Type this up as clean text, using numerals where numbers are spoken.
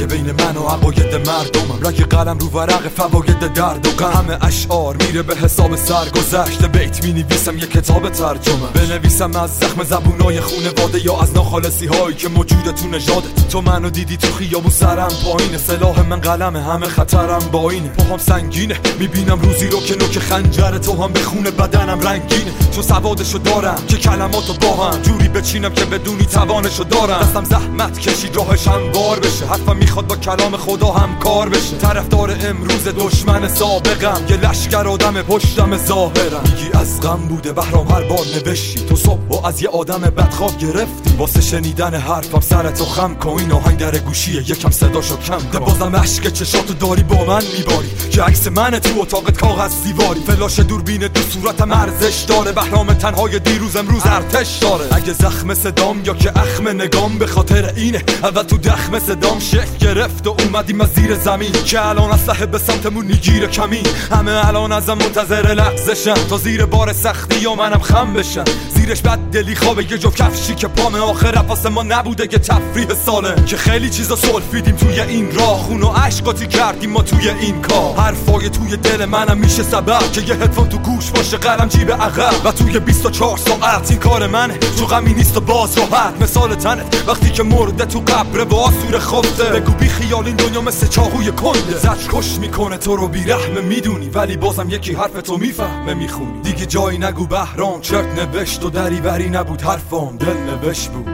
جنگ بین من و عقاید مردمم، رگ قلم رو ورق فواید درد و غم، همه اشعار میره به حساب سرگذشت، بیت مینویسم یه کتاب ترجمه، بنویسم از زخم زبونای خونواده یا از ناخالصی هایی که موجوده تو نژادت. تو منو دیدی تو خیابون سرم پایینه، سلاح من قلمه، همه خطرم با اینه، پاهم سنگینه، میبینم روزی رو که نوک خنجر تو هم به خون بدنم رنگینه، چون سوادشو دارم که کلماتو با هم جوری بچینم که بدونی توانشو دارم، دستم زحمت کشید راهش هموار بشه، حرفم میخواد با کلام خدا هم کار بشه، طرفدار امروز دشمن سابقم، یه لشکر آدم پشتم ظاهرم، میگی از غم بوده بهرام هر بار نوشتی، تو صبح و از یه آدم بدخواب گرفتی، واسه شنیدن حرفم سرتو خم کن، این آهنگ در گوشیه یکم صداشو کم کن، بازم عشق چشاتو داری با من میباری که عکس من تو اتاقت کاغذ دیواری، فلاش دوربین تو صورتم ارزش داره، بهرام تنهای دیروز امروز ارتش داره، اگه زخم صدام یا که اخم نگام به خاطر اینه، اول تو دخم صدام شکل گرفت و اومدیم از زیر زمین، که الان اسلحه به سمتمون میگیره کمین، همه الان ازم منتظر لغزشن تا زیر بار سختی یا منم خم بشن، زیرش بد دلی خوابه یه جفت کفشی که پام آخر واسه ما نبوده که تفریح ساله، که خیلی چیزا سلفیدیم توی این راه، خون و عشقاتی کردیم ما توی این کار، حرفای توی دل منم میشه سبب که یه هدفون تو گوش باشه قلم جیب عقب، و توی 24 ساعت این کار منه، تو غمی نیست و باز راحت مثال تنت، وقتی که مرده تو قبر با آسور خفته، بگو بی خیال این دنیا مثل چاقوی کنده، زج کش میکنه تو رو بی رحمه میدونی، ولی بازم یکی حرف تو میفهمه میخونی، دیگه جایی نگو بهرام چرت نوشت و دری بری نبود، حرفام دل نوشت بود.